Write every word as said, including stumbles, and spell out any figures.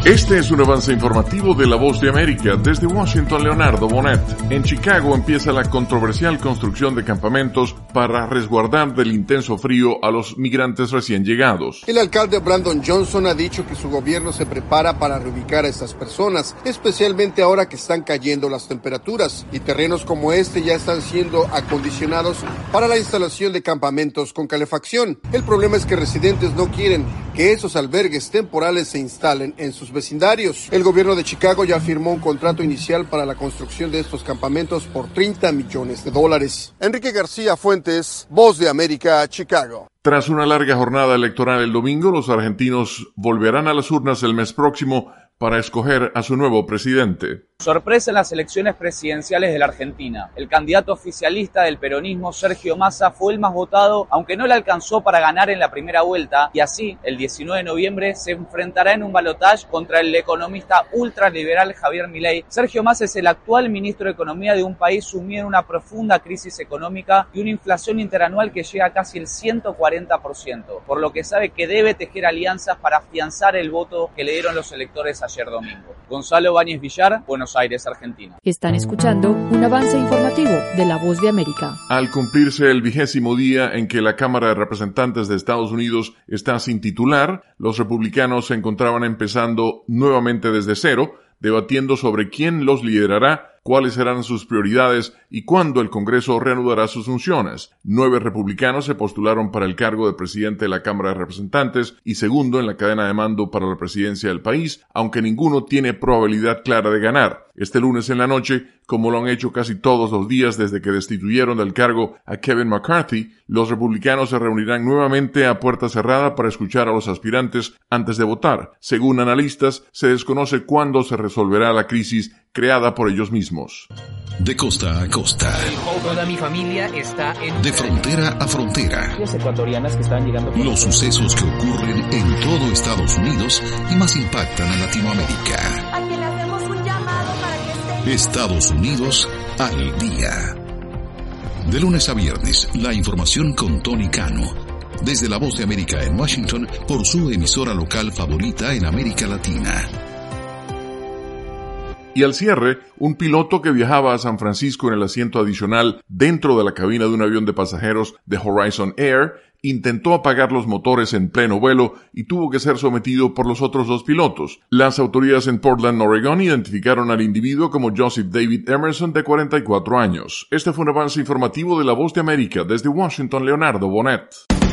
Este es un avance informativo de La Voz de América. Desde Washington, Leonardo Bonet. En Chicago empieza la controversial construcción de campamentos para resguardar del intenso frío a los migrantes recién llegados. El alcalde Brandon Johnson ha dicho que su gobierno se prepara para reubicar a estas personas, especialmente ahora que están cayendo las temperaturas y terrenos como este ya están siendo acondicionados para la instalación de campamentos con calefacción. El problema es que residentes no quieren que esos albergues temporales se instalen en sus vecindarios. El gobierno de Chicago ya firmó un contrato inicial para la construcción de estos campamentos por treinta millones de dólares. Enrique García Fuentes, Voz de América, Chicago. Tras una larga jornada electoral el domingo, los argentinos volverán a las urnas el mes próximo para escoger a su nuevo presidente. Sorpresa en las elecciones presidenciales de la Argentina. El candidato oficialista del peronismo, Sergio Massa, fue el más votado, aunque no le alcanzó para ganar en la primera vuelta, y así, el diecinueve de noviembre, se enfrentará en un balotaje contra el economista ultraliberal Javier Milei. Sergio Massa es el actual ministro de Economía de un país sumido en una profunda crisis económica y una inflación interanual que llega a casi el ciento cuarenta por ciento, por lo que sabe que debe tejer alianzas para afianzar el voto que le dieron los electores ayer domingo. Gonzalo Báñez Villar, Buenos Aires, Argentina. Están escuchando un avance informativo de La Voz de América. Al cumplirse el vigésimo día en que la Cámara de Representantes de Estados Unidos está sin titular, los republicanos se encontraban empezando nuevamente desde cero, debatiendo sobre quién los liderará, cuáles serán sus prioridades y cuándo el Congreso reanudará sus funciones. Nueve republicanos se postularon para el cargo de presidente de la Cámara de Representantes y segundo en la cadena de mando para la presidencia del país, aunque ninguno tiene probabilidad clara de ganar. Este lunes en la noche, como lo han hecho casi todos los días desde que destituyeron del cargo a Kevin McCarthy, los republicanos se reunirán nuevamente a puerta cerrada para escuchar a los aspirantes antes de votar. Según analistas, se desconoce cuándo se resolverá la crisis creada por ellos mismos. De costa a costa. Toda mi familia está en... De frontera a frontera. Las ecuatorianas que están llegando... Los sucesos que ocurren en todo Estados Unidos y más impactan a Latinoamérica. A quien le hacemos un llamado para que esté... Estados Unidos al día. De lunes a viernes, la información con Tony Cano. Desde La Voz de América en Washington, por su emisora local favorita en América Latina. Y al cierre, un piloto que viajaba a San Francisco en el asiento adicional dentro de la cabina de un avión de pasajeros de Horizon Air intentó apagar los motores en pleno vuelo y tuvo que ser sometido por los otros dos pilotos. Las autoridades en Portland, Oregón, identificaron al individuo como Joseph David Emerson, de cuarenta y cuatro años. Este fue un avance informativo de La Voz de América. Desde Washington, Leonardo Bonet.